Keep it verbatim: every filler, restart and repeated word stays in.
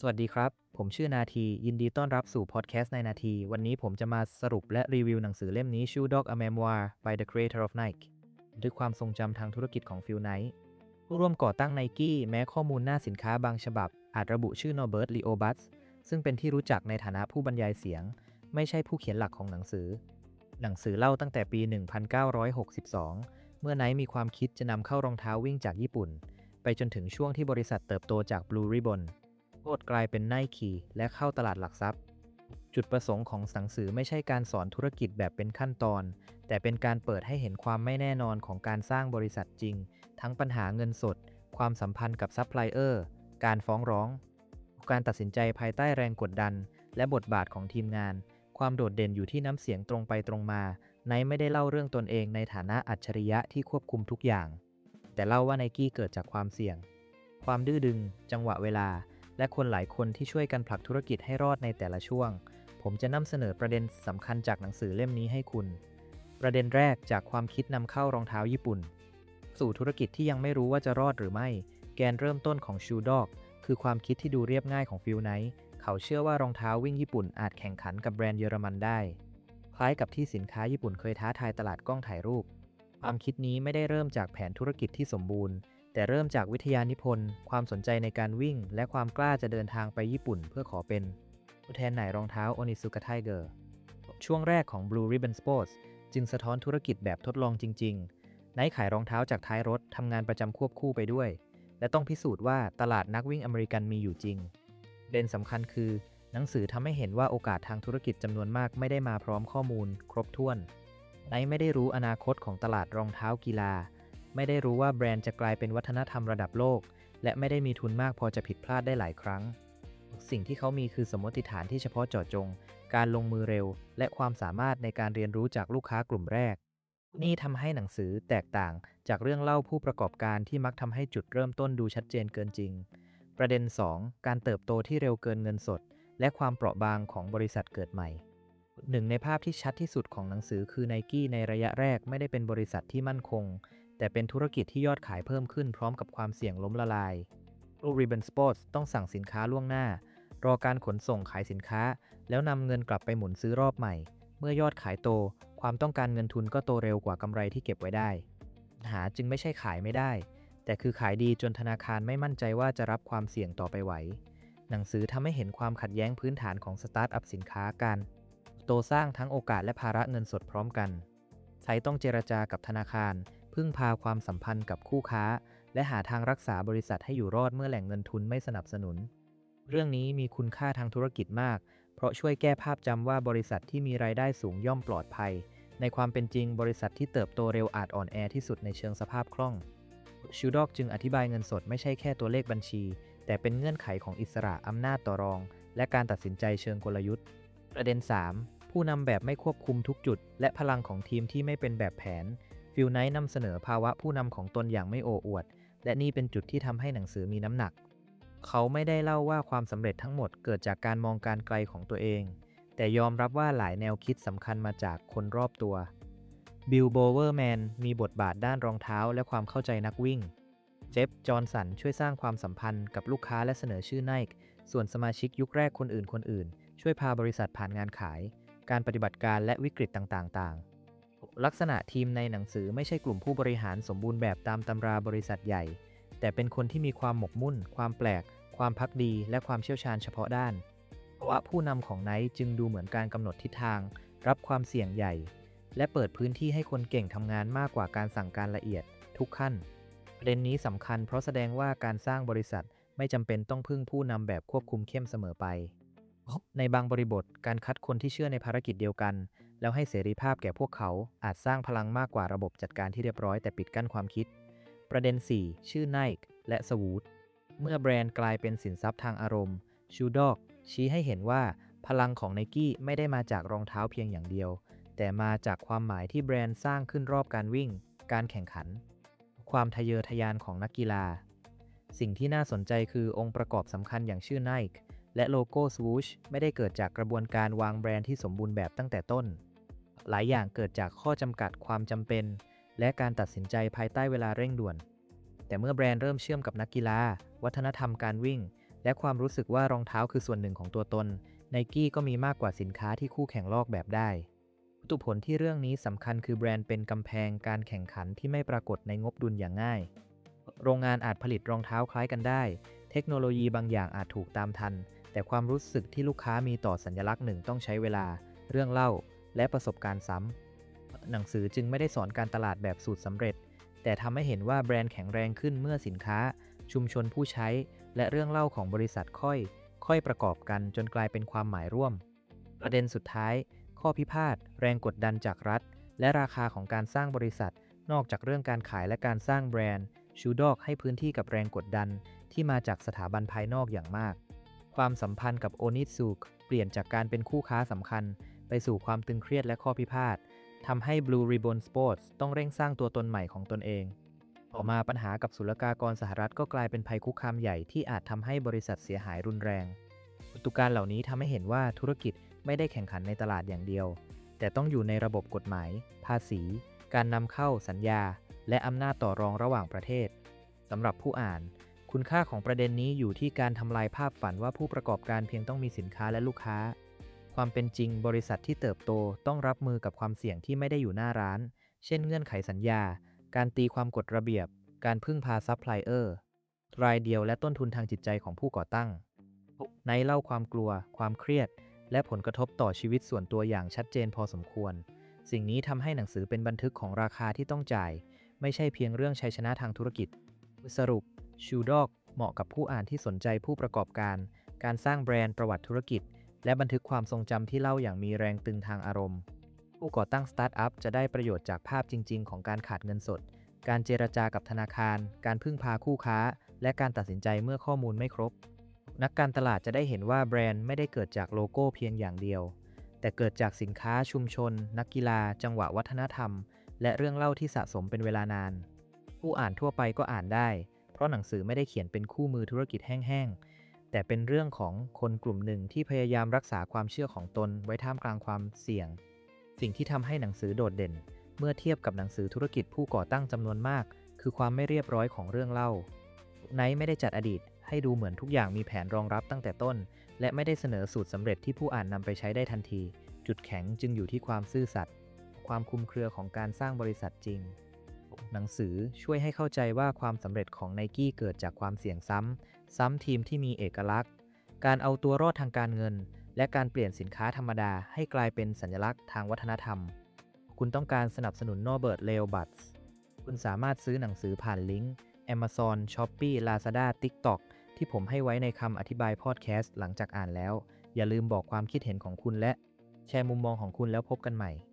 สวัสดีครับ ผมชื่อนาที ยินดีต้อนรับสู่พอดแคสต์ในนาที วันนี้ผมจะมาสรุปและรีวิวหนังสือเล่มนี้ Shoe Dog A Memoir by the Creator of Nike ด้วยความทรงจำทางธุรกิจของฟิลไนท์ผู้ร่วมก่อตั้ง Nike แม้ข้อมูลหน้าสินค้าบางฉบับอาจระบุชื่อนอร์เบิร์ต ลีโอบัตส์ซึ่งเป็นที่รู้จักในฐานะผู้บรรยายเสียง ไม่ใช่ผู้เขียนหลักของหนังสือ หนังสือเล่าตั้งแต่ปี หนึ่งพันเก้าร้อยหกสิบสอง เมื่อไนท์มีความคิดจะนำเข้ารองเท้าวิ่งจากญี่ปุ่นไปจนถึงช่วงที่บริษัทเติบโตจาก Blue Ribbonโคตรกลายเป็น Nike และเข้าตลาดหลักทรัพย์ จุดประสงค์ของหนังสือไม่ใช่การสอนธุรกิจแบบเป็นขั้นตอน แต่เป็นการเปิดให้เห็นความไม่แน่นอนของการสร้างบริษัทจริง ทั้งปัญหาเงินสด ความสัมพันธ์กับซัพพลายเออร์ การฟ้องร้อง การตัดสินใจภายใต้แรงกดดัน และบทบาทของทีมงาน ความโดดเด่นอยู่ที่น้ำเสียงตรงไปตรงมาไนท์ไม่ได้เล่าเรื่องตนเองในฐานะอัจฉริยะที่ควบคุมทุกอย่าง แต่เล่าว่าไนกี้เกิดจากความเสี่ยง ความดื้อดึง จังหวะเวลา และคนหลายคนที่ช่วยกันผลักธุรกิจให้รอดในแต่ละช่วง ผมจะนำเสนอประเด็นสำคัญจากหนังสือเล่มนี้ให้คุณ ประเด็นแรกจากความคิดนำเข้ารองเท้าญี่ปุ่น สู่ธุรกิจที่ยังไม่รู้ว่าจะรอดหรือไม่ แกนเริ่มต้นของ Shoe Dog คือความคิดที่ดูเรียบง่ายของฟิลไนท์เขาเชื่อว่ารองเท้าวิ่งญี่ปุ่นอาจแข่งขันกับแบรนด์เยอรมันได้ คล้ายกับที่สินค้าญี่ปุ่นเคยท้าทายตลาดกล้องถ่ายรูป ความคิดนี้ไม่ได้เริ่มจากแผนธุรกิจที่สมบูรณ์ แต่เริ่มจากวิทยานิพนธ์ ความสนใจในการวิ่ง และความกล้าจะเดินทางไปญี่ปุ่นเพื่อขอเป็นผู้แทนไหนรองเท้า Onitsuka Tiger ช่วงแรกของ Blue Ribbon Sports จึงสะท้อนธุรกิจแบบทดลองจริงๆไนท์ขายรองเท้าจากท้ายรถทำงานประจำควบคู่ไปด้วย และต้องพิสูจน์ว่าตลาดนักวิ่งอเมริกันมีอยู่จริงประเด็นสำคัญคือหนังสือทำให้เห็นว่าโอกาสทางธุรกิจจำนวนมากไม่ได้มาพร้อมข้อมูลครบถ้วนไนท์ไม่ได้รู้อนาคตของตลาดรองเท้ากีฬาไม่ได้รู้ว่าแบรนด์จะกลายเป็นวัฒนธรรมระดับโลกและไม่ได้มีทุนมากพอจะผิดพลาดได้หลายครั้งสิ่งที่เขามีคือสมมติฐานที่เฉพาะเจาะจงการลงมือเร็วและความสามารถในการเรียนรู้จากลูกค้ากลุ่มแรกนี่ทำให้หนังสือแตกต่างจากเรื่องเล่าผู้ประกอบการที่มักทำให้จุดเริ่มต้นดูชัดเจนเกินจริงประเด็น สอง การเติบโตที่เร็วเกินเงินสดและความเปราะบางของบริษัทเกิดใหม่หนึ่งในภาพที่ชัดที่สุดของหนังสือคือ Nike ในระยะแรกไม่ได้เป็นบริษัทที่มั่นคงแต่เป็นธุรกิจที่ยอดขายเพิ่มขึ้นพร้อมกับความเสี่ยงล้มละลาย Blue Ribbon Sports ต้องสั่งสินค้าล่วงหน้ารอการขนส่งขายสินค้าแล้วนำเงินกลับไปหมุนซื้อรอบใหม่เมื่อยอดขายโตความต้องการเงินทุนก็โตเร็วกว่ากำไรที่เก็บไว้ได้ปัญหาจึงไม่ใช่ขายไม่ได้แต่คือขายดีจนธนาคารไม่มั่นใจว่าจะรับความเสี่ยงต่อไปไหวหนังสือทำให้เห็นความขัดแย้งพื้นฐานของสตาร์ทอัพสินค้าการโตสร้างทั้งโอกาสและภาระเงินสดพร้อมกันไทยต้องเจรจากับธนาคารพึ่งพาความสัมพันธ์กับคู่ค้าและหาทางรักษาบริษัทให้อยู่รอดเมื่อแหล่งเงินทุนไม่สนับสนุนเรื่องนี้มีคุณค่าทางธุรกิจมากเพราะช่วยแก้ภาพจำว่าบริษัทที่มีรายได้สูงย่อมปลอดภัยในความเป็นจริงบริษัทที่เติบโตเร็วอาจอ่อนแอที่สุดในเชิงสภาพคล่องชูดอกจึงอธิบายเงินสดไม่ใช่แค่ตัวเลขบัญชีแต่เป็นเงื่อนไขของอิสระอำนาจต่อรองและการตัดสินใจเชิงกลยุทธ์ประเด็น สาม ผู้นำแบบไม่ควบคุมทุกจุดและพลังของทีมที่ไม่เป็นแบบแผนฟิลไนท์นำเสนอภาวะผู้นำของตนอย่างไม่โอ้อวดและนี่เป็นจุดที่ทำให้หนังสือมีน้ำหนักเขาไม่ได้เล่าว่าความสำเร็จทั้งหมดเกิดจากการมองการไกลของตัวเองแต่ยอมรับว่าหลายแนวคิดสำคัญมาจากคนรอบตัวบิล โบเวอร์แมนมีบทบาทด้านรองเท้าและความเข้าใจนักวิ่งเจฟ จอห์นสันช่วยสร้างความสัมพันธ์กับลูกค้าและเสนอชื่อ Nike ส่วนสมาชิกยุคแรกคนอื่นคนอื่นช่วยพาบริษัทผ่านงานขายการปฏิบัติการและวิกฤตต่างๆลักษณะทีมในหนังสือไม่ใช่กลุ่มผู้บริหารสมบูรณ์แบบตามตำราบริษัทใหญ่แต่เป็นคนที่มีความหมกมุ่นความแปลกความพักดีและความเชี่ยวชาญเฉพาะด้านภาวะผู้นำของไนท์จึงดูเหมือนการกำหนดทิศทางรับความเสี่ยงใหญ่และเปิดพื้นที่ให้คนเก่งทำงานมากกว่าการสั่งการละเอียดทุกขั้นประเด็นนี้สำคัญเพราะแสดงว่าการสร้างบริษัทไม่จำเป็นต้องพึ่งผู้นำแบบควบคุมเข้มเสมอไปในบางบริบทการคัดคนที่เชื่อในภารกิจเดียวกันแล้วให้เสรีภาพแก่พวกเขาอาจสร้างพลังมากกว่าระบบจัดการที่เรียบร้อยแต่ปิดกั้นความคิดประเด็น สี่ ชื่อ Nike และ Swoot เมื่อแบรนด์กลายเป็นสินทรัพย์ทางอารมณ์ Shoe Dog ชี้ให้เห็นว่าพลังของ Nike ไม่ได้มาจากรองเท้าเพียงอย่างเดียวแต่มาจากความหมายที่แบรนด์สร้างขึ้นรอบการวิ่งการแข่งขันความทะเยอทะยานของนักกีฬาสิ่งที่น่าสนใจคือองค์ประกอบสำคัญอย่างชื่อ Nike และโลโก้ Swoosh ไม่ได้เกิดจากกระบวนการวางแบรนด์ที่สมบูรณ์แบบตั้งแต่ต้นหลายอย่างเกิดจากข้อจำกัดความจำเป็นและการตัดสินใจภายใต้เวลาเร่งด่วนแต่เมื่อแบรนด์เริ่มเชื่อมกับนักกีฬาวัฒนธรรมการวิ่งและความรู้สึกว่ารองเท้าคือส่วนหนึ่งของตัวตน Nike ก็มีมากกว่าสินค้าที่คู่แข่งลอกแบบได้วัตถุผลที่เรื่องนี้สำคัญคือแบรนด์เป็นกำแพงการแข่งขันที่ไม่ปรากฏในงบดุลอย่างง่ายโรงงานอาจผลิตรองเท้าคล้ายกันได้เทคโนโลยีบางอย่างอาจถูกตามทันแต่ความรู้สึกที่ลูกค้ามีต่อสัญลักษณ์หนึ่งต้องใช้เวลาเรื่องเล่าและประสบการณ์ซ้ำหนังสือจึงไม่ได้สอนการตลาดแบบสูตรสำเร็จแต่ทำให้เห็นว่าแบรนด์แข็งแรงขึ้นเมื่อสินค้าชุมชนผู้ใช้และเรื่องเล่าของบริษัทค่อยค่อยประกอบกันจนกลายเป็นความหมายร่วมประเด็นสุดท้ายข้อพิพาทแรงกดดันจากรัฐและราคาของการสร้างบริษัทนอกจากเรื่องการขายและการสร้างแบรนด์ชูดอกให้พื้นที่กับแรงกดดันที่มาจากสถาบันภายนอกอย่างมากความสัมพันธ์กับโอนิซูกเปลี่ยนจากการเป็นคู่ค้าสำคัญไปสู่ความตึงเครียดและข้อพิพาททำให้ Blue Ribbon Sports ต้องเร่งสร้างตัวตนใหม่ของตนเองต่อมาปัญหากับศุลกากรสหรัฐก็กลายเป็นภัยคุกคามใหญ่ที่อาจทำให้บริษัทเสียหายรุนแรงปรากฏการณ์เหล่านี้ทำให้เห็นว่าธุรกิจไม่ได้แข่งขันในตลาดอย่างเดียวแต่ต้องอยู่ในระบบกฎหมายภาษีการนำเข้าสัญญาและอำนาจต่อรองระหว่างประเทศสำหรับผู้อ่านคุณค่าของประเด็นนี้อยู่ที่การทำลายภาพฝันว่าผู้ประกอบการเพียงต้องมีสินค้าและลูกค้าความเป็นจริงบริษัทที่เติบโตต้องรับมือกับความเสี่ยงที่ไม่ได้อยู่หน้าร้านเช่นเงื่อนไขสัญญาการตีความกฎระเบียบการพึ่งพาซัพพลายเออร์รายเดียวและต้นทุนทางจิตใจของผู้ก่อตั้งในเล่าความกลัวความเครียดและผลกระทบต่อชีวิตส่วนตัวอย่างชัดเจนพอสมควรสิ่งนี้ทำให้หนังสือเป็นบันทึกของราคาที่ต้องจ่ายไม่ใช่เพียงเรื่องชัยชนะทางธุรกิจสรุปชูดอกเหมาะกับผู้อ่านที่สนใจผู้ประกอบการการสร้างแบรนด์ประวัติธุรกิจและบันทึกความทรงจำที่เล่าอย่างมีแรงตึงทางอารมณ์ผู้ก่อตั้งสตาร์ทอัพจะได้ประโยชน์จากภาพจริงๆของการขาดเงินสดการเจรจากับธนาคารการพึ่งพาคู่ค้าและการตัดสินใจเมื่อข้อมูลไม่ครบนักการตลาดจะได้เห็นว่าแบรนด์ไม่ได้เกิดจากโลโก้เพียงอย่างเดียวแต่เกิดจากสินค้าชุมชนนักกีฬาจังหวะวัฒนธรรมและเรื่องเล่าที่สะสมเป็นเวลานานผู้อ่านทั่วไปก็อ่านได้เพราะหนังสือไม่ได้เขียนเป็นคู่มือธุรกิจแห้งๆแต่เป็นเรื่องของคนกลุ่มหนึ่งที่พยายามรักษาความเชื่อของตนไว้ท่ามกลางความเสี่ยงสิ่งที่ทำให้หนังสือโดดเด่นเมื่อเทียบกับหนังสือธุรกิจผู้ก่อตั้งจำนวนมากคือความไม่เรียบร้อยของเรื่องเล่าไนท์ไม่ได้จัดอดีตให้ดูเหมือนทุกอย่างมีแผนรองรับตั้งแต่ต้นและไม่ได้เสนอสูตรสำเร็จที่ผู้อ่านนำไปใช้ได้ทันทีจุดแข็งจึงอยู่ที่ความซื่อสัตย์ความคลุมเครือของการสร้างบริษัทจริงหนังสือช่วยให้เข้าใจว่าความสำเร็จของ Nike เกิดจากความเสี่ยงซ้ำซ้ำทีมที่มีเอกลักษณ์การเอาตัวรอดทางการเงินและการเปลี่ยนสินค้าธรรมดาให้กลายเป็นสัญลักษณ์ทางวัฒนธรรมคุณต้องการสนับสนุน Norbert Leibowitz คุณสามารถซื้อหนังสือผ่านลิงก์ Amazon, Shopee, Lazada, TikTok ที่ผมให้ไว้ในคำอธิบายพอดแคสต์หลังจากอ่านแล้วอย่าลืมบอกความคิดเห็นของคุณและแชร์มุมมองของคุณแล้วพบกันใหม่